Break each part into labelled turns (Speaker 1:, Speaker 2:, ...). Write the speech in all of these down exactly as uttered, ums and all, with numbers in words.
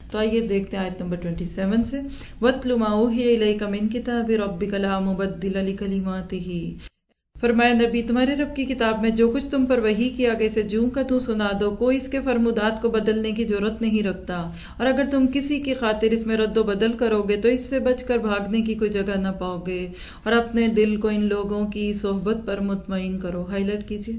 Speaker 1: تو آئیے دیکھتے ہیں آیت نمبر سبیس سے، وَاتْلُ مَا أُوحِيَ إِلَيْكَ مِن كِتَابِ رَبِّكَ لَا مُبَدِّلَ لِكَلِمَاتِهِ، فرمایا نبی تمہارے رب کی کتاب میں جو کچھ تم پر وحی کیا گیا اسے جوں کا تو سنا دو، کوئی اس کے فرمودات کو بدلنے کی جرات نہیں رکھتا، اور اگر تم کسی کی خاطر اس میں رد و بدل کرو گے تو اس سے بچ کر بھاگنے کی کوئی جگہ نہ پاؤ گے، اور اپنے دل کو ان لوگوں کی صحبت پر مطمئن کرو۔ ہائی لائٹ کیجیے،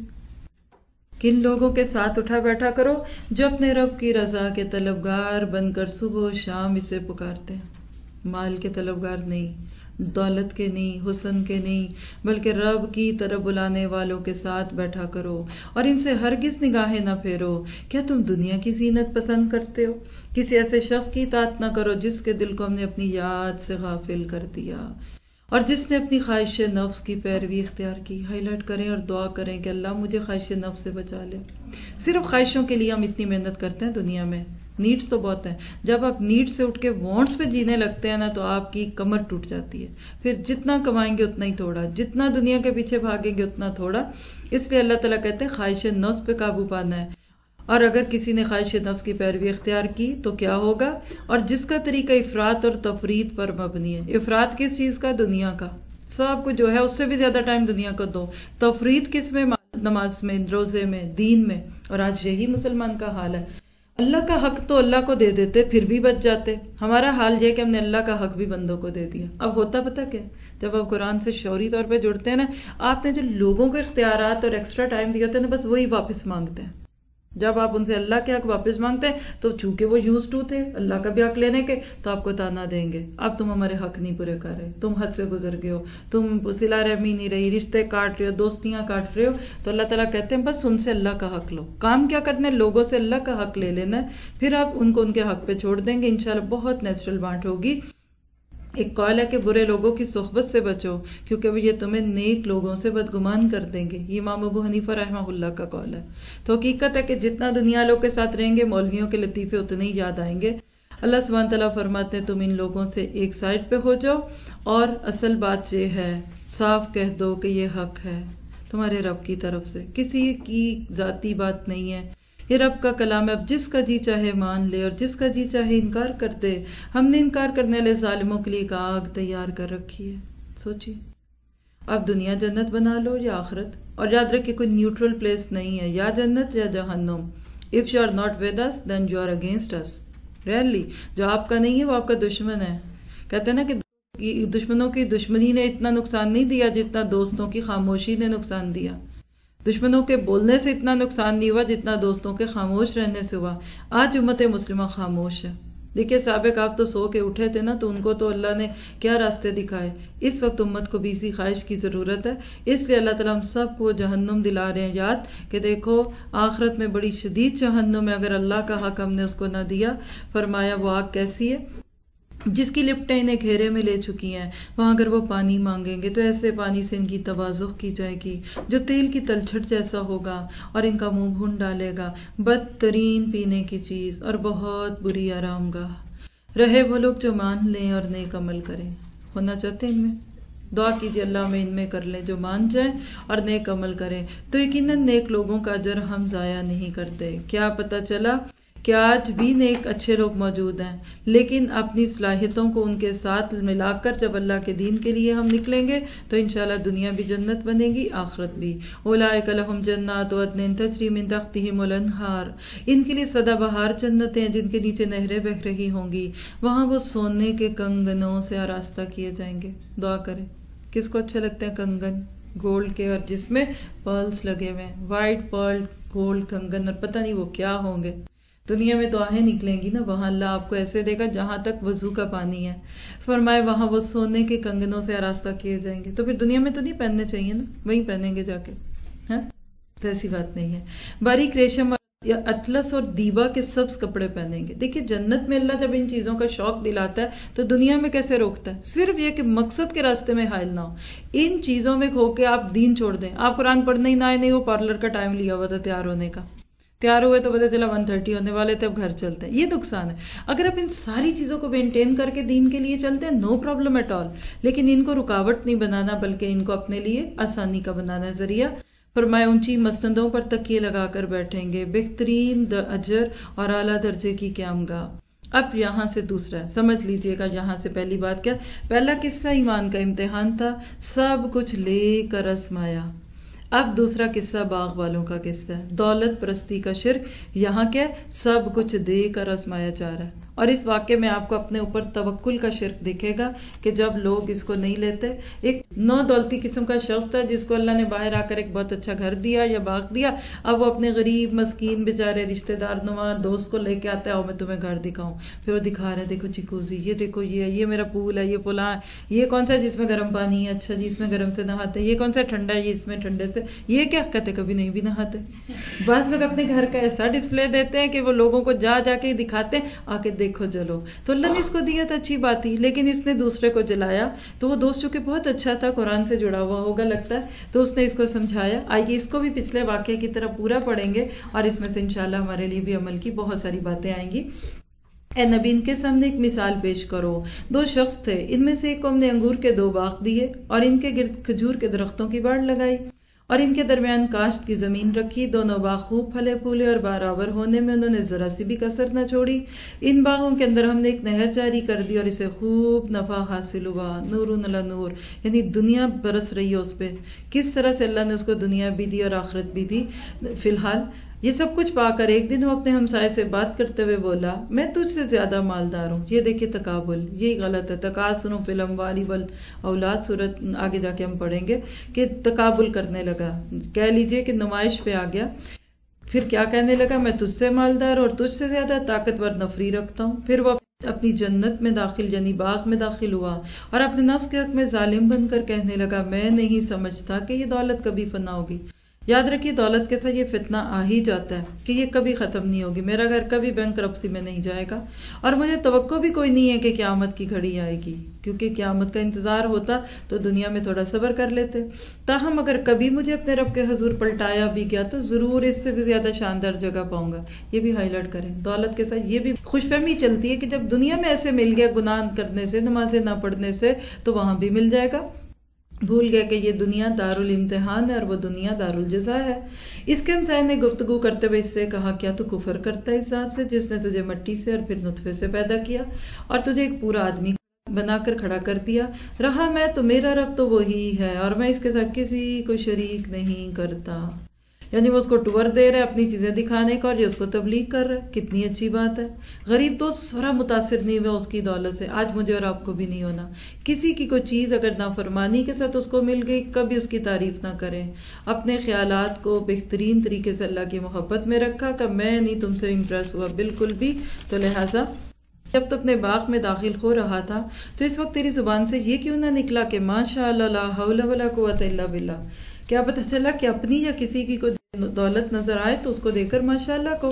Speaker 1: کن لوگوں کے ساتھ اٹھا بیٹھا کرو جو اپنے رب کی رضا کے طلبگار بن کر صبح و شام اسے پکارتے ہیں، مال کے طلبگار نہیں، دولت کے نہیں، حسن کے نہیں، بلکہ رب کی طرف بلانے والوں کے ساتھ بیٹھا کرو، اور ان سے ہرگز نگاہیں نہ پھیرو۔ کیا تم دنیا کی زینت پسند کرتے ہو؟ کسی ایسے شخص کی اطاعت نہ کرو جس کے دل کو ہم نے اپنی یاد سے غافل کر دیا، اور جس نے اپنی خواہش نفس کی پیروی اختیار کی۔ ہائی لائٹ کریں اور دعا کریں کہ اللہ مجھے خواہش نفس سے بچا لے۔ صرف خواہشوں کے لیے ہم اتنی محنت کرتے ہیں دنیا میں، نیڈس تو بہت ہیں، جب آپ نیڈ سے اٹھ کے وانٹس پہ جینے لگتے ہیں نا تو آپ کی کمر ٹوٹ جاتی ہے، پھر جتنا کمائیں گے اتنا ہی تھوڑا، جتنا دنیا کے پیچھے بھاگیں گے اتنا تھوڑا۔ اس لیے اللہ تعالیٰ کہتے ہیں خواہش نفس پہ قابو پانا ہے، اور اگر کسی نے خواہش نفس کی پیروی اختیار کی تو کیا ہوگا، اور جس کا طریقہ افراط اور تفریط پر مبنی ہے۔ افراط کس چیز کا؟ دنیا کا، سب کو جو ہے اس سے بھی زیادہ ٹائم دنیا کو دو۔ تفریط کس میں؟ نماز میں، روزے میں، دین میں، اور آج یہی مسلمان کا حال ہے۔ اللہ کا حق تو اللہ کو دے دیتے پھر بھی بچ جاتے، ہمارا حال یہ کہ ہم نے اللہ کا حق بھی بندوں کو دے دیا۔ اب ہوتا پتہ کیا، جب آپ قرآن سے شعوری طور پہ جڑتے ہیں نا، آپ نے جو لوگوں کو اختیارات اور ایکسٹرا ٹائم دیا ہوتا ہے نا، بس وہی واپس مانگتے ہیں۔ جب آپ ان سے اللہ کے حق واپس مانگتے ہیں تو چونکہ وہ یوز ٹو تھے اللہ کا بھی حق لینے کے، تو آپ کو تانا دیں گے، اب تم ہمارے حق نہیں پورے کر رہے، تم حد سے گزر گئے ہو، تم صلہ رحمی نہیں رہی، رشتے کاٹ رہے ہو، دوستیاں کاٹ رہے ہو۔ تو اللہ تعالیٰ کہتے ہیں بس ان سے اللہ کا حق لو۔ کام کیا کرنا ہے؟ لوگوں سے اللہ کا حق لے لینا ہے، پھر آپ ان کو ان کے حق پہ چھوڑ دیں گے، انشاءاللہ بہت نیچرل بانٹ ہوگی۔ ایک قول ہے کہ برے لوگوں کی صحبت سے بچو کیونکہ وہ یہ تمہیں نیک لوگوں سے بدگمان کر دیں گے، یہ امام ابو حنیفہ رحمہ اللہ کا قول ہے۔ تو حقیقت ہے کہ جتنا دنیا لوگ کے ساتھ رہیں گے مولویوں کے لطیفے اتنے ہی یاد آئیں گے۔ اللہ سبحانہ تعالیٰ فرماتے ہیں تم ان لوگوں سے ایک سائڈ پہ ہو جاؤ، اور اصل بات یہ ہے صاف کہہ دو کہ یہ حق ہے تمہارے رب کی طرف سے، کسی کی ذاتی بات نہیں ہے، یہ رب کا کلام ہے۔ اب جس کا جی چاہے مان لے اور جس کا جی چاہے انکار کر دے۔ ہم نے انکار کرنے والے ظالموں کے لیے ایک آگ تیار کر رکھی ہے۔ سوچیے، اب دنیا جنت بنا لو یا آخرت، اور یاد رکھیں کوئی نیوٹرل پلیس نہیں ہے، یا جنت یا جہنم۔ If you are not with us, then you are against us. Really, جو آپ کا نہیں ہے وہ آپ کا دشمن ہے۔ کہتے ہیں نا کہ دشمنوں کی دشمنی نے اتنا نقصان نہیں دیا جتنا دوستوں کی خاموشی نے نقصان دیا، دشمنوں کے بولنے سے اتنا نقصان نہیں ہوا جتنا دوستوں کے خاموش رہنے سے ہوا۔ آج امت مسلمہ خاموش ہے۔ دیکھیے سابق آپ تو سو کے اٹھے تھے نا، تو ان کو تو اللہ نے کیا راستے دکھائے۔ اس وقت امت کو بھی اسی خواہش کی ضرورت ہے، اس لیے اللہ تعالیٰ ہم سب کو جہنم دلا رہے ہیں یاد کہ دیکھو آخرت میں بڑی شدید جہنم ہے اگر اللہ کا حق ہم نے اس کو نہ دیا۔ فرمایا وہ آگ کیسی ہے جس کی لپٹیں انہیں گھیرے میں لے چکی ہیں، وہاں اگر وہ پانی مانگیں گے تو ایسے پانی سے ان کی تبازخ کی جائے گی جو تیل کی تلچھٹ جیسا ہوگا، اور ان کا منہ بھون ڈالے گا، بدترین پینے کی چیز اور بہت بری آرام گاہ۔ رہے وہ لوگ جو مان لیں اور نیک عمل کریں۔ ہونا چاہتے ہیں ان میں؟ دعا کیجیے اللہ ہمیں ان میں کر لیں جو مان جائیں اور نیک عمل کریں، تو یقیناً نیک لوگوں کا اجر ہم ضائع نہیں کرتے۔ کیا پتہ چلا کہ آج بھی نیک اچھے لوگ موجود ہیں، لیکن اپنی صلاحیتوں کو ان کے ساتھ ملا کر جب اللہ کے دین کے لیے ہم نکلیں گے تو انشاءاللہ دنیا بھی جنت بنے گی، آخرت بھی۔ اولئک لہم جنات عدن تجری من تحتہم الانہار، ان کے لیے سدا بہار جنتیں ہیں جن کے نیچے نہریں بہہ رہی ہوں گی، وہاں وہ سونے کے کنگنوں سے آراستہ کیے جائیں گے۔ دعا کریں، کس کو اچھے لگتے ہیں کنگن گولڈ کے اور جس میں پرلز لگے ہوئے ہیں، وائٹ پرل گولڈ کنگن، اور پتہ نہیں وہ کیا ہوں گے۔ دنیا میں تو آہیں نکلیں گی نا، وہاں اللہ آپ کو ایسے دے گا جہاں تک وضو کا پانی ہے۔ فرمائے وہاں وہ سونے کے کنگنوں سے آراستہ کیے جائیں گے۔ تو پھر دنیا میں تو نہیں پہننے چاہیے نا، وہیں پہنیں گے جا کے، ہاں تو ایسی بات نہیں ہے۔ باریک ریشم یا اطلس اور دیبا کے سبز کپڑے پہنیں گے۔ دیکھیے جنت میں اللہ جب ان چیزوں کا شوق دلاتا ہے تو دنیا میں کیسے روکتا ہے؟ صرف یہ کہ مقصد کے راستے میں حائل نہ ہو، ان چیزوں میں کھو کے آپ دین چھوڑ دیں۔ آپ قرآن پڑھنے ہی نہ آئے، نہیں وہ پارلر کا ٹائم لیا ہوا تھا تیار ہونے کا، تیار ہوئے تو پتہ چلا ون تھرٹی ہونے والے تھے، اب گھر چلتے ہیں، یہ نقصان ہے۔ اگر آپ ان ساری چیزوں کو مینٹین کر کے دین کے لیے چلتے ہیں نو پرابلم ایٹ آل، لیکن ان کو رکاوٹ نہیں بنانا بلکہ ان کو اپنے لیے آسانی کا بنانا ذریعہ۔ فرمایا اونچی مسندوں پر تکیے لگا کر بیٹھیں گے، بہترین اجر اور اعلیٰ درجے کی قیام گاہ، اب یہاں سے دوسرا ہے، سمجھ لیجئے گا یہاں سے پہلی بات کیا، پہلا قصہ ایمان کا امتحان تھا، سب کچھ لے کر آزمایا۔ اب دوسرا قصہ باغ والوں کا قصہ ہے، دولت پرستی کا شرک، یہاں کیا سب کچھ دے کر آزمایا جا رہا ہے۔ اور اس واقعے میں آپ کو اپنے اوپر توکل کا شرک دکھے گا کہ جب لوگ اس کو نہیں لیتے۔ ایک نو دولتی قسم کا شخص تھا جس کو اللہ نے باہر آ کر ایک بہت اچھا گھر دیا یا باغ دیا، اب وہ اپنے غریب مسکین بیچارے رشتہ دار نما دوست کو لے کے آتا ہے، اور میں تمہیں گھر دکھاؤں، پھر وہ دکھا رہا ہے، دیکھو چیکوزی، یہ دیکھو یہ یہ میرا پول ہے، یہ فلاں، یہ کون سا جس میں گرم پانی ہے، اچھا جی اس میں گرم سے نہاتے، یہ کون سا ٹھنڈا ہے، یہ اس میں ٹھنڈے سے، یہ کیا کہتے کبھی نہیں بھی نہاتے۔ بعض لوگ اپنے گھر کا ایسا ڈسپلے دیتے ہیں کہ وہ لوگوں کو جا جا کے دکھاتے ہیں، آ کے دیکھو چلو، تو اللہ نے اس کو دیا تو اچھی بات ہی، لیکن اس نے دوسرے کو جلایا۔ تو وہ دوست چونکہ بہت اچھا تھا، قرآن سے جڑا ہوا ہوگا لگتا ہے، تو اس نے اس کو سمجھایا۔ آئیے اس کو بھی پچھلے واقعے کی طرح پورا پڑھیں گے، اور اس میں سے انشاءاللہ ہمارے لیے بھی عمل کی بہت ساری باتیں آئیں گی۔ اے نبی، ان کے سامنے ایک مثال پیش کرو۔ دو شخص تھے، ان میں سے ایک کو ہم نے انگور کے دو باغ دیے اور ان کے گرد کھجور کے درختوں کی باڑ لگائی اور ان کے درمیان کاشت کی زمین رکھی، دونوں باغ خوب پھلے پھولے اور برابر ہونے میں انہوں نے ذرا سی بھی کسر نہ چھوڑی۔ ان باغوں کے اندر ہم نے ایک نہر جاری کر دی اور اسے خوب نفع حاصل ہوا، نور علی نور، یعنی دنیا برس رہی ہے اس پہ۔ کس طرح سے اللہ نے اس کو دنیا بھی دی اور آخرت بھی دی۔ فی الحال یہ سب کچھ پا کر ایک دن وہ اپنے ہمسائے سے بات کرتے ہوئے بولا، میں تجھ سے زیادہ مالدار ہوں۔ یہ دیکھیے تقابل، یہی غلط ہے، تکاثر فی الاموال والاولاد، صورت آگے جا کے ہم پڑھیں گے کہ تقابل کرنے لگا، کہہ لیجئے کہ نمائش پہ آ گیا۔ پھر کیا کہنے لگا، میں تجھ سے مالدار اور تجھ سے زیادہ طاقتور نفری رکھتا ہوں۔ پھر وہ اپنی جنت میں داخل یعنی باغ میں داخل ہوا اور اپنے نفس کے حق میں ظالم بن کر کہنے لگا، میں نہیں سمجھتا کہ یہ دولت کبھی فنا ہوگی۔ یاد رکھیے دولت کے ساتھ یہ فتنہ آ ہی جاتا ہے کہ یہ کبھی ختم نہیں ہوگی، میرا گھر کبھی بینکرپسی میں نہیں جائے گا، اور مجھے توقع بھی کوئی نہیں ہے کہ قیامت کی گھڑی آئے گی، کیونکہ قیامت کا انتظار ہوتا تو دنیا میں تھوڑا صبر کر لیتے۔ تاہم اگر کبھی مجھے اپنے رب کے حضور پلٹایا بھی گیا تو ضرور اس سے بھی زیادہ شاندار جگہ پاؤں گا۔ یہ بھی ہائی لائٹ کریں، دولت کے ساتھ یہ بھی خوش فہمی چلتی ہے کہ جب دنیا میں ایسے مل گیا گناہ کرنے سے، نمازیں نہ پڑھنے سے، تو وہاں بھی مل جائے گا۔ بھول گیا کہ یہ دنیا دار الامتحان ہے اور وہ دنیا دار الجزا ہے۔ اس کے ہمسائے نے گفتگو کرتے ہوئے اس سے کہا، کیا تو کفر کرتا ہے اس ذات سے جس نے تجھے مٹی سے اور پھر نطفے سے پیدا کیا اور تجھے ایک پورا آدمی بنا کر کھڑا کر دیا؟ رہا میں تو میرا رب تو وہی ہے اور میں اس کے ساتھ کسی کو شریک نہیں کرتا۔ یعنی وہ اس کو ٹور دے رہا ہے اپنی چیزیں دکھانے کا، اور یہ اس کو تبلیغ کر رہا ہے۔ کتنی اچھی بات ہے۔ غریب دوست ذرا متاثر نہیں ہوا اس کی دولت سے، آج مجھے اور آپ کو بھی نہیں ہونا۔ کسی کی کوئی چیز اگر نافرمانی کے ساتھ اس کو مل گئی، کبھی اس کی تعریف نہ کریں۔ اپنے خیالات کو بہترین طریقے سے اللہ کی محبت میں رکھا کہ میں نہیں تم سے امپریس ہوا بالکل بھی، تو لہٰذا جب تو اپنے باغ میں داخل ہو رہا تھا تو اس وقت تیری زبان سے یہ کیوں نہ نکلا کہ ماشاء اللہ لا حول ولا قوت الا باللہ؟ کیا پتہ چلا کہ اپنی یا کسی کی کوئی دولت نظر آئے تو اس کو دے کر ماشاء اللہ کو۔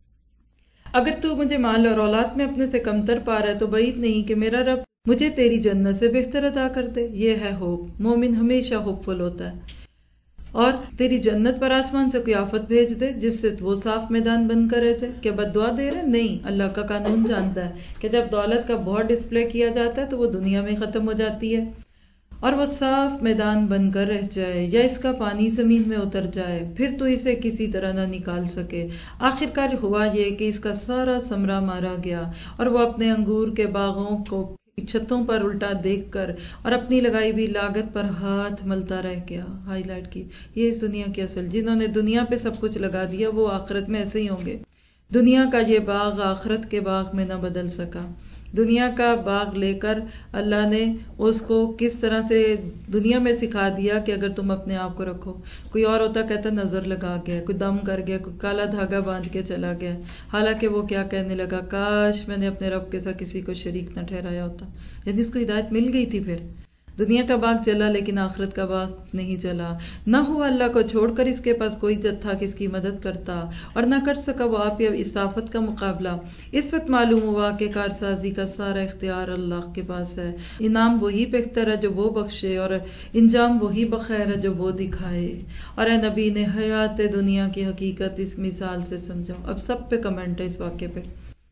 Speaker 1: اگر تو مجھے مال اور اولاد میں اپنے سے کمتر پا رہا ہے تو بعید نہیں کہ میرا رب مجھے تیری جنت سے بہتر عطا کر دے۔ یہ ہے ہوپ، مومن ہمیشہ ہوپ فل ہوتا ہے۔ اور تیری جنت پر آسمان سے کوئی آفت بھیج دے جس سے وہ صاف میدان بن کر رہ جائے۔ کیا بد دعا دے رہے؟ نہیں، اللہ کا قانون جانتا ہے کہ جب دولت کا بہت ڈسپلے کیا جاتا ہے تو وہ دنیا میں ختم ہو جاتی ہے اور وہ صاف میدان بن کر رہ جائے یا اس کا پانی زمین میں اتر جائے، پھر تو اسے کسی طرح نہ نکال سکے۔ آخرکار ہوا یہ کہ اس کا سارا ثمرہ مارا گیا اور وہ اپنے انگور کے باغوں کو چھتوں پر الٹا دیکھ کر اور اپنی لگائی ہوئی لاگت پر ہاتھ ملتا رہ گیا۔ ہائی لائٹ کی یہ اس دنیا کی اصل، جنہوں نے دنیا پہ سب کچھ لگا دیا وہ آخرت میں ایسے ہی ہوں گے۔ دنیا کا یہ باغ آخرت کے باغ میں نہ بدل سکا۔ دنیا کا باغ لے کر اللہ نے اس کو کس طرح سے دنیا میں سکھا دیا کہ اگر تم اپنے آپ کو رکھو، کوئی اور ہوتا کہتا نظر لگا گیا، کوئی دم کر گیا، کوئی کالا دھاگا باندھ کے چلا گیا، حالانکہ وہ کیا کہنے لگا، کاش میں نے اپنے رب کے ساتھ کسی کو شریک نہ ٹھہرایا ہوتا۔ یعنی اس کو ہدایت مل گئی تھی۔ پھر دنیا کا باغ چلا لیکن آخرت کا باغ نہیں چلا، نہ ہوا اللہ کو چھوڑ کر اس کے پاس کوئی جت تھا کہ اس کی مدد کرتا، اور نہ کر سکا وہ آپ یا اس آفت کا مقابلہ۔ اس وقت معلوم ہوا کہ کارسازی کا سارا اختیار اللہ کے پاس ہے، انعام وہی بہتر ہے جو وہ بخشے اور انجام وہی بخیر ہے جو وہ دکھائے۔ اور اے نبی نے حیات دنیا کی حقیقت اس مثال سے سمجھاؤ۔ اب سب پہ کمنٹ ہے اس واقعے پہ،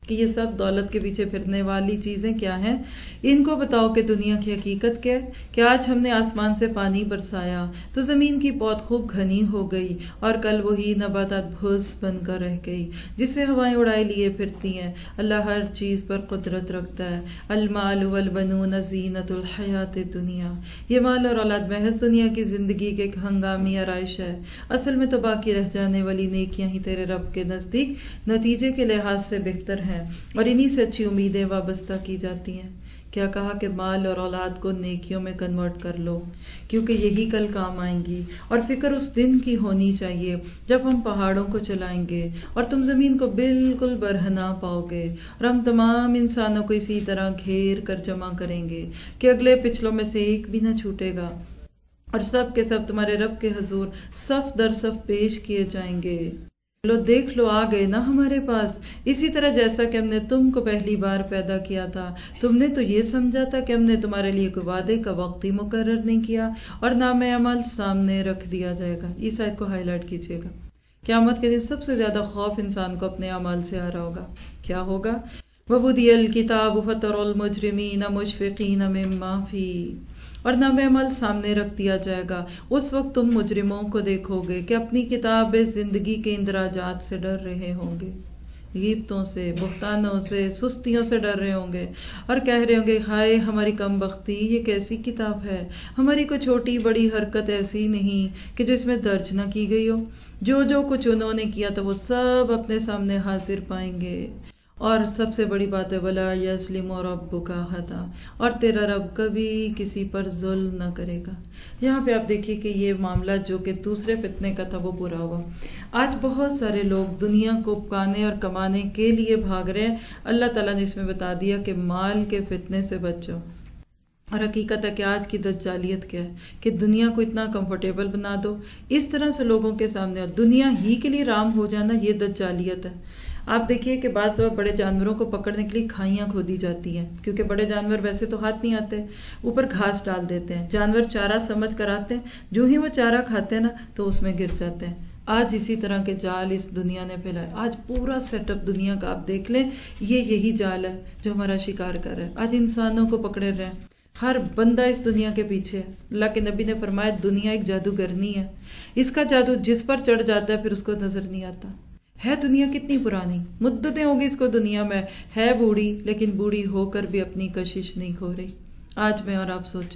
Speaker 1: کہ یہ سب دولت کے پیچھے پھرنے والی چیزیں کیا ہیں. ان کو بتاؤ کہ دنیا کی حقیقت کیا ہے. کہ آج ہم نے آسمان سے پانی برسایا تو زمین کی پود خوب گھنی ہو گئی اور کل وہی نباتات بھوس بن کر رہ گئی جس سے ہوائیں اڑائے لیے پھرتی ہیں. اللہ ہر چیز پر قدرت رکھتا ہے. المال والبنون زینت الحیات الدنیا. یہ مال اور اولاد محض دنیا کی زندگی کے ایک ہنگامی آرائش ہے. اصل میں تو باقی رہ جانے والی نیکیاں ہی تیرے رب کے نزدیک نتیجے کے لحاظ سے بہتر ہیں اور انہی سے اچھی امیدیں وابستہ کی جاتی ہیں. کیا کہا کہ مال اور اولاد کو نیکیوں میں کنورٹ کر لو کیونکہ یہی کل کام آئیں گی. اور فکر اس دن کی ہونی چاہیے جب ہم پہاڑوں کو چلائیں گے اور تم زمین کو بالکل برہنا پاؤ گے اور ہم تمام انسانوں کو اسی طرح گھیر کر جمع کریں گے کہ اگلے پچھلوں میں سے ایک بھی نہ چھوٹے گا اور سب کے سب تمہارے رب کے حضور صف در صف پیش کیے جائیں گے. لو دیکھ لو آ گئے نا ہمارے پاس. اسی طرح جیسا کہ ہم نے تم کو پہلی بار پیدا کیا تھا تم نے تو یہ سمجھا تھا کہ ہم نے تمہارے لیے کوئی وعدے کا وقت ہی مقرر نہیں کیا اور نام عمل سامنے رکھ دیا جائے گا. اس آیت کو ہائی لائٹ کیجیے گا. قیامت کے دن سب سے زیادہ خوف انسان کو اپنے اعمال سے آ رہا ہوگا. کیا ہوگا؟ وَوُضِعَ الْكِتَابُ فَتَرَى الْمُجْرِمِينَ مُشْفِقِينَ مِمَّا فِيهِ. اور نام عمل سامنے رکھ دیا جائے گا. اس وقت تم مجرموں کو دیکھو گے کہ اپنی کتاب زندگی کے اندراجات سے ڈر رہے ہوں گے. غیبتوں سے، بہتانوں سے، سستیوں سے ڈر رہے ہوں گے اور کہہ رہے ہوں گے ہائے ہماری کم بختی، یہ کیسی کتاب ہے. ہماری کوئی چھوٹی بڑی حرکت ایسی نہیں کہ جو اس میں درج نہ کی گئی ہو. جو جو کچھ انہوں نے کیا تھا وہ سب اپنے سامنے حاضر پائیں گے. اور سب سے بڑی بات ہے وَلَا يَظْلِمُ رَبُّكَ أَحَدًا. اور تیرا رب کبھی کسی پر ظلم نہ کرے گا. یہاں پہ آپ دیکھیے کہ یہ معاملہ جو کہ دوسرے فتنے کا تھا وہ پورا ہوا. آج بہت سارے لوگ دنیا کو پکانے اور کمانے کے لیے بھاگ رہے ہیں. اللہ تعالیٰ نے اس میں بتا دیا کہ مال کے فتنے سے بچو. اور حقیقت ہے کہ آج کی دجالیت کیا ہے کہ دنیا کو اتنا کمفرٹیبل بنا دو اس طرح سے لوگوں کے سامنے اور دنیا ہی کے لیے رام ہو جانا، یہ دجالیت ہے. آپ دیکھیے کہ بعض دفعہ بڑے جانوروں کو پکڑنے کے لیے کھائیاں کھودی جاتی ہیں کیونکہ بڑے جانور ویسے تو ہاتھ نہیں آتے، اوپر گھاس ڈال دیتے ہیں. جانور چارہ سمجھ کر آتے ہیں، جو ہی وہ چارہ کھاتے ہیں نا تو اس میں گر جاتے ہیں. آج اسی طرح کے جال اس دنیا نے پھیلائے. آج پورا سیٹ اپ دنیا کا آپ دیکھ لیں، یہ یہی جال ہے جو ہمارا شکار کر رہا ہے. آج انسانوں کو پکڑے رہے ہیں. ہر بندہ اس دنیا کے پیچھے ہے. اللہ کے نبی نے فرمایا دنیا ایک جادوگرنی ہے. اس کا جادو جس پر چڑھ جاتا ہے پھر اس کو نظر نہیں آتا. ہے دنیا کتنی پرانی، مدتیں ہوگی اس کو دنیا میں، ہے بوڑھی لیکن بوڑھی ہو کر بھی اپنی کشش نہیں کھو رہی. آج میں اور آپ سوچیں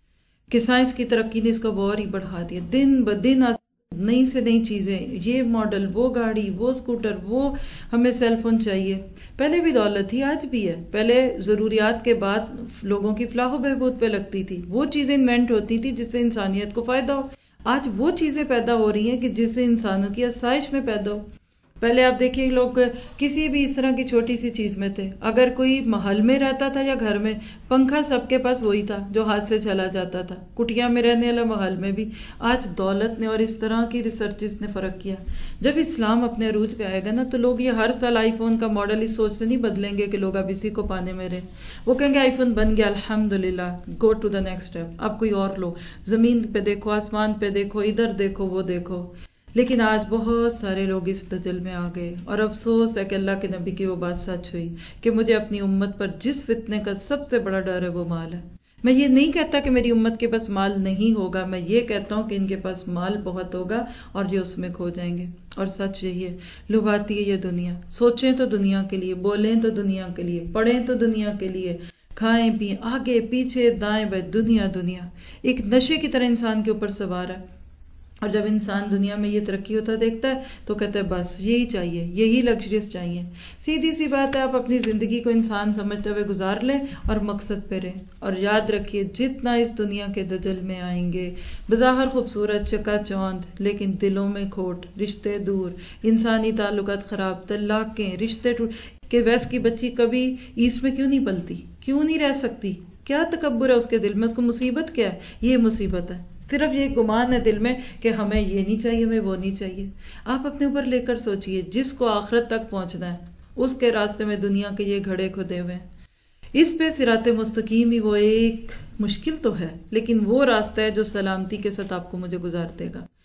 Speaker 1: کہ سائنس کی ترقی نے اس کو اور ہی بڑھا دیا. دن بدن نئی سے نئی چیزیں، یہ ماڈل، وہ گاڑی، وہ اسکوٹر، وہ ہمیں سیل فون چاہیے. پہلے بھی دولت تھی، آج بھی ہے. پہلے ضروریات کے بعد لوگوں کی فلاح و بہبود پہ لگتی تھی، وہ چیزیں انوینٹ ہوتی تھی جس سے انسانیت کو فائدہ ہو. آج وہ چیزیں پیدا ہو رہی ہیں کہ جس سے انسانوں کی آسائش میں پیدا ہو. پہلے آپ دیکھیے لوگ کسی بھی اس طرح کی چھوٹی سی چیز میں تھے. اگر کوئی محل میں رہتا تھا یا گھر میں، پنکھا سب کے پاس وہی تھا جو ہاتھ سے چلا جاتا تھا. کٹیا میں رہنے والا محل میں بھی. آج دولت نے اور اس طرح کی ریسرچز نے فرق کیا. جب اسلام اپنے عروج پہ آئے گا نا تو لوگ یہ ہر سال آئی فون کا ماڈل اس سوچ سے نہیں بدلیں گے کہ لوگ اب اسی کو پانے میں رہیں. وہ کہیں گے آئی فون بن گیا الحمدللہ، go to the next step, اب کوئی اور لو. زمین پہ دیکھو، آسمان پہ دیکھو، ادھر دیکھو، وہ دیکھو. لیکن آج بہت سارے لوگ اس دجل میں آ گئے اور افسوس ہے کہ اللہ کے نبی کی وہ بات سچ ہوئی کہ مجھے اپنی امت پر جس فتنے کا سب سے بڑا ڈر ہے وہ مال ہے. میں یہ نہیں کہتا کہ میری امت کے پاس مال نہیں ہوگا، میں یہ کہتا ہوں کہ ان کے پاس مال بہت ہوگا اور یہ اس میں کھو جائیں گے. اور سچ یہی ہے، لبھاتی ہے یہ دنیا. سوچیں تو دنیا کے لیے، بولیں تو دنیا کے لیے، پڑھیں تو دنیا کے لیے، کھائیں پییں، آگے پیچھے دائیں بائیں دنیا دنیا ایک نشے کی طرح انسان کے اوپر سوار ہے. اور جب انسان دنیا میں یہ ترقی ہوتا دیکھتا ہے تو کہتا ہے بس یہی چاہیے، یہی لگژریز چاہیے. سیدھی سی بات ہے، آپ اپنی زندگی کو انسان سمجھتے ہوئے گزار لیں اور مقصد پہ رہیں. اور یاد رکھیے جتنا اس دنیا کے دجل میں آئیں گے، بظاہر خوبصورت چکا چوند لیکن دلوں میں کھوٹ، رشتے دور، انسانی تعلقات خراب، طلاقیں، رشتے ٹوٹ. کہ ویس کی بچی کبھی ایسٹ میں کیوں نہیں پلتی، کیوں نہیں رہ سکتی؟ کیا تکبر ہے اس کے دل میں؟ اس کو مصیبت کیا ہے؟ یہ مصیبت ہے. صرف یہ گمان ہے دل میں کہ ہمیں یہ نہیں چاہیے، ہمیں وہ نہیں چاہیے. آپ اپنے اوپر لے کر سوچئے، جس کو آخرت تک پہنچنا ہے اس کے راستے میں دنیا کے یہ گھڑے کھدے ہوئے ہیں. اس پہ صراط مستقیم ہی وہ ایک مشکل تو ہے لیکن وہ راستہ ہے جو سلامتی کے ساتھ آپ کو مجھے گزار دے گا.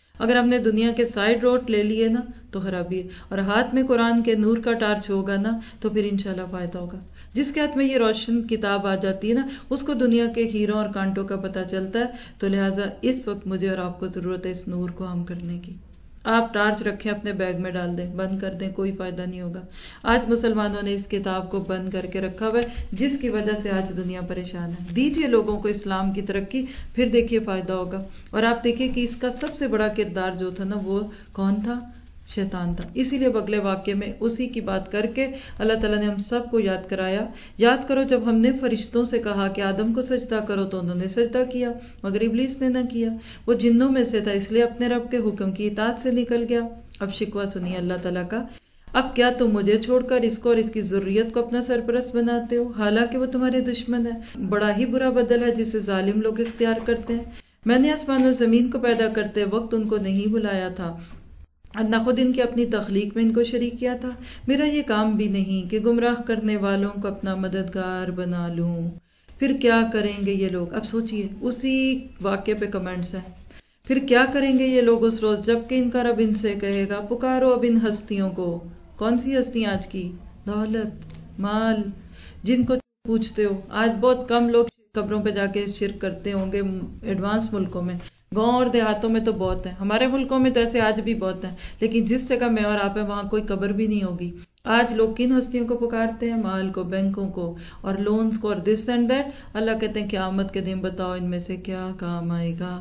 Speaker 1: اگر ہم نے دنیا کے سائیڈ روڈ لے لیے نا تو خرابی ہے، اور ہاتھ میں قرآن کے نور کا ٹارچ ہوگا نا تو پھر انشاءاللہ فائدہ ہوگا۔ جس کے ہاتھ میں یہ روشن کتاب آ جاتی ہے نا اس کو دنیا کے ہیروں اور کانٹوں کا پتہ چلتا ہے۔ تو لہٰذا اس وقت مجھے اور آپ کو ضرورت ہے اس نور کو عام کرنے کی۔ آپ ٹارچ رکھیں، اپنے بیگ میں ڈال دیں، بند کر دیں، کوئی فائدہ نہیں ہوگا۔ آج مسلمانوں نے اس کتاب کو بند کر کے رکھا ہوا ہے جس کی وجہ سے آج دنیا پریشان ہے۔ دیجئے لوگوں کو اسلام کی ترقی، پھر دیکھیے فائدہ ہوگا۔ اور آپ دیکھیے کہ اس کا سب سے بڑا کردار جو تھا نا وہ کون تھا؟ شیطان تھا۔ اسی لیے اگلے واقعے میں اسی کی بات کر کے اللہ تعالیٰ نے ہم سب کو یاد کرایا، یاد کرو جب ہم نے فرشتوں سے کہا کہ آدم کو سجدہ کرو تو انہوں نے سجدہ کیا مگر ابلیس نے نہ کیا، وہ جنوں میں سے تھا اس لیے اپنے رب کے حکم کی اطاعت سے نکل گیا۔ اب شکوہ سنیے اللہ تعالیٰ کا، اب کیا تم مجھے چھوڑ کر اس کو اور اس کی ذریت کو اپنا سرپرست بناتے ہو حالانکہ وہ تمہارے دشمن ہے؟ بڑا ہی برا بدل ہے جسے ظالم لوگ اختیار کرتے ہیں۔ میں نے آسمان و زمین کو پیدا کرتے وقت ان کو نہیں بلایا تھا اور نہ خود ان کی اپنی تخلیق میں ان کو شریک کیا تھا۔ میرا یہ کام بھی نہیں کہ گمراہ کرنے والوں کو اپنا مددگار بنا لوں۔ پھر کیا کریں گے یہ لوگ؟ اب سوچئے اسی واقعے پہ کمنٹس ہیں۔ پھر کیا کریں گے یہ لوگ اس روز جب کہ ان کا رب ان سے کہے گا پکارو اب ان ہستیوں کو۔ کون سی ہستیاں آج کی؟ دولت، مال، جن کو پوچھتے ہو۔ آج بہت کم لوگ قبروں پہ جا کے شرک کرتے ہوں گے ایڈوانس ملکوں میں، گاؤں اور دیہاتوں میں تو بہت ہیں، ہمارے ملکوں میں تو ایسے آج بھی بہت ہیں، لیکن جس جگہ میں اور آپ ہیں وہاں کوئی قبر بھی نہیں ہوگی۔ آج لوگ کن ہستیوں کو پکارتے ہیں؟ مال کو، بینکوں کو اور لونز کو اور دس اینڈ دیٹ۔ اللہ کہتے ہیں قیامت کے دن بتاؤ ان میں سے کیا کام آئے گا؟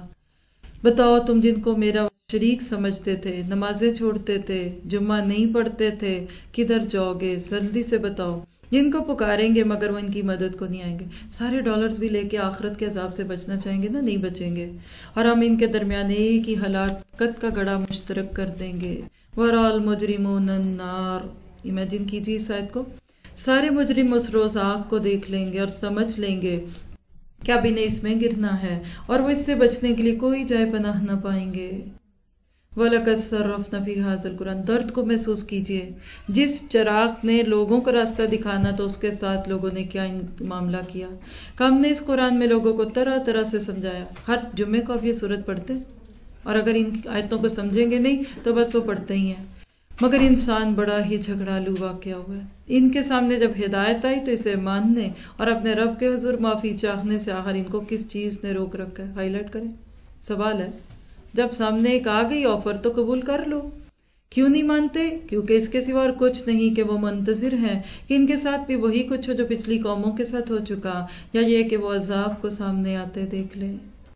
Speaker 1: بتاؤ تم جن کو میرا شریک سمجھتے تھے، نمازیں چھوڑتے تھے، جمعہ نہیں پڑھتے تھے، کدھر جاؤ گے؟ جلدی سے بتاؤ۔ جن کو پکاریں گے مگر وہ ان کی مدد کو نہیں آئیں گے۔ سارے ڈالرز بھی لے کے آخرت کے عذاب سے بچنا چاہیں گے نا، نہیں بچیں گے، اور ہم ان کے درمیان ایک ہی ہلاکت کا گڑھا مشترک کر دیں گے۔ وَرَأَى الْمُجْرِمُونَ النَّارَ، امیجن کیجیے اس آیت کو۔ سارے مجرم اس روز آگ کو دیکھ لیں گے اور سمجھ لیں گے کہ اب انہیں اس میں گرنا ہے اور وہ اس سے بچنے کے لیے کوئی جائے پناہ نہ پائیں گے۔ وَلَقَدْ صَرَّفْنَا فِي هَذَا الْقُرْآنِ، درد کو محسوس کیجئے۔ جس چراغ نے لوگوں کو راستہ دکھانا تو اس کے ساتھ لوگوں نے کیا معاملہ کیا۔ کہ ہم نے اس قرآن میں لوگوں کو طرح طرح سے سمجھایا۔ ہر جمعے کو آپ یہ سورت پڑھتے ہیں اور اگر ان آیتوں کو سمجھیں گے نہیں تو بس وہ پڑھتے ہی ہیں، مگر انسان بڑا ہی جھگڑالو واقعہ ہوا ہے۔ ان کے سامنے جب ہدایت آئی تو اسے ماننے اور اپنے رب کے حضور معافی چاہنے سے آخر ان کو کس چیز نے روک رکھا ہے؟ ہائی لائٹ کریں۔ سوال ہے، جب سامنے ایک آ گئی آفر تو قبول کر لو۔ کیوں نہیں مانتے؟ کیونکہ اس کے سوا اور کچھ نہیں کہ وہ منتظر ہیں کہ ان کے ساتھ بھی وہی کچھ ہو جو پچھلی قوموں کے ساتھ ہو چکا، یا یہ کہ وہ عذاب کو سامنے آتے دیکھ لیں۔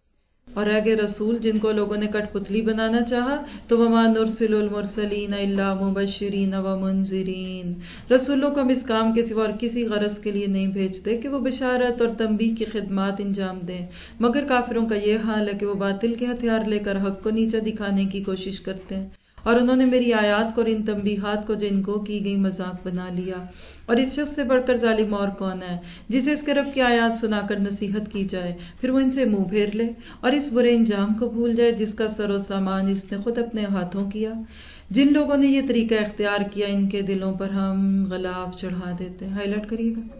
Speaker 1: اور آگے رسول جن کو لوگوں نے کٹ پتلی بنانا چاہا تو وَمَا نُرْسِلُ الْمُرْسَلِينَ إِلَّا مُبَشِّرِينَ وَمُنذِرِينَ، رسولوں کو ہم اس کام کے سوا اور کسی غرض کے لیے نہیں بھیجتے کہ وہ بشارت اور تنبیہ کی خدمات انجام دیں، مگر کافروں کا یہ حال ہے کہ وہ باطل کے ہتھیار لے کر حق کو نیچا دکھانے کی کوشش کرتے ہیں، اور انہوں نے میری آیات کو اور ان تنبیہات کو جو ان کو کی گئی مذاق بنا لیا۔ اور اس شخص سے بڑھ کر ظالم اور کون ہے جسے اس کے رب کی آیات سنا کر نصیحت کی جائے پھر وہ ان سے منہ پھیر لے اور اس برے انجام کو بھول جائے جس کا سر و سامان اس نے خود اپنے ہاتھوں کیا۔ جن لوگوں نے یہ طریقہ اختیار کیا ان کے دلوں پر ہم غلاف چڑھا دیتے ہیں۔ ہائی لائٹ کریے گا،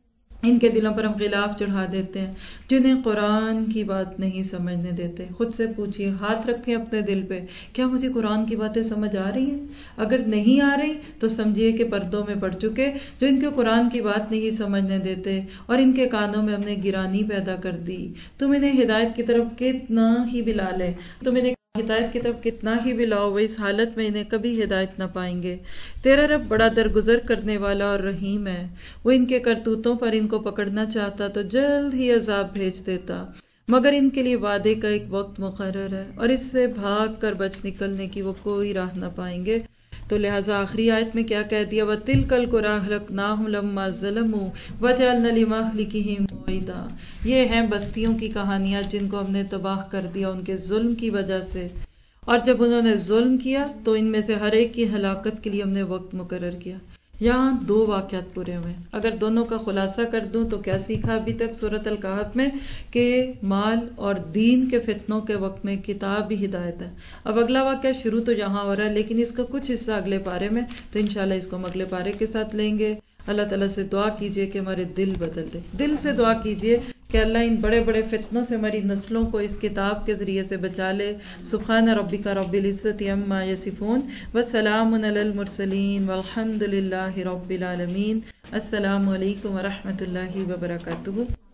Speaker 1: ان کے دلوں پر ہم غلاف چڑھا دیتے ہیں جنہیں قرآن کی بات نہیں سمجھنے دیتے۔ خود سے پوچھئے، ہاتھ رکھیں اپنے دل پہ، کیا مجھے قرآن کی باتیں سمجھ آ رہی ہیں؟ اگر نہیں آ رہی تو سمجھیے کہ پردوں میں پڑ چکے جو ان کے قرآن کی بات نہیں سمجھنے دیتے اور ان کے کانوں میں ہم نے گرانی پیدا کر دی۔ تم انہیں ہدایت کی طرف کتنا ہی بلا لے تم انہیں ہدایت کی طرف کتنا ہی بلاؤ، وہ اس حالت میں انہیں کبھی ہدایت نہ پائیں گے۔ تیرا رب بڑا درگزر کرنے والا اور رحیم ہے، وہ ان کے کرتوتوں پر ان کو پکڑنا چاہتا تو جلد ہی عذاب بھیج دیتا، مگر ان کے لیے وعدے کا ایک وقت مقرر ہے اور اس سے بھاگ کر بچ نکلنے کی وہ کوئی راہ نہ پائیں گے۔ تو لہٰذا آخری آیت میں کیا کہہ دیا؟ وَتِلْكَ الْقُرَىٰ أَهْلَكْنَاهُمْ لَمَّا ظَلَمُوا وَجَعَلْنَا لِمَهْلِكِهِمْ مَوْعِدًا، یہ ہیں بستیوں کی کہانیاں جن کو ہم نے تباہ کر دیا ان کے ظلم کی وجہ سے، اور جب انہوں نے ظلم کیا تو ان میں سے ہر ایک کی ہلاکت کے لیے ہم نے وقت مقرر کیا۔ یہاں دو واقعات پورے ہوئے ہیں۔ اگر دونوں کا خلاصہ کر دوں تو کیا سیکھا ابھی تک سورۃ الکہف میں؟ کہ مال اور دین کے فتنوں کے وقت میں کتاب بھی ہدایت ہے۔ اب اگلا واقعہ شروع تو یہاں ہو رہا ہے لیکن اس کا کچھ حصہ اگلے پارے میں، تو انشاءاللہ اس کو ہم اگلے پارے کے ساتھ لیں گے۔ اللہ تعالیٰ سے دعا کیجئے کہ ہمارے دل بدل دے، دل سے دعا کیجئے کہ اللہ ان بڑے بڑے فتنوں سے ہماری نسلوں کو اس کتاب کے ذریعے سے بچا لے. سبحان ربک رب العزت عما یصفون وسلام علی المرسلین والحمد للہ رب العالمین. السلام علیکم ورحمۃ اللہ وبرکاتہ.